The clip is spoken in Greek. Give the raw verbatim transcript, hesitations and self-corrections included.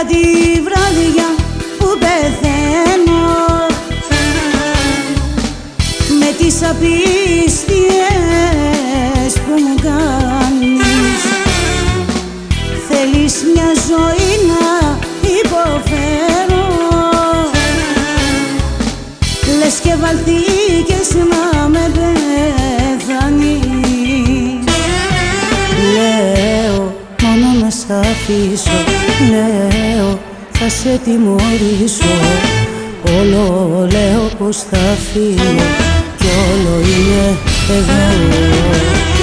τη βράδια που πεθαίνω με τις απίστιες που μου κάνεις. Θέλεις μια ζωή να υποφέρω, λες και βαλθήκες να με πεθάνεις. Λέω μόνο να σ' αφήσω, λέω θα σε τιμωρήσω. Όλο λέω πως θα φύγω κι όλο είναι εδώ.